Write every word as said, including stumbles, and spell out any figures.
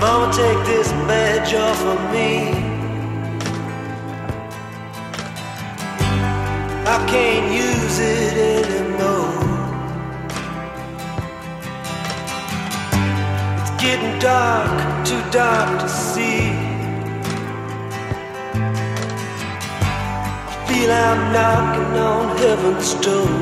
Mama, take this badge off of me. I can't use it anymore. It's getting dark, too dark to see. I feel I'm knocking on heaven's door.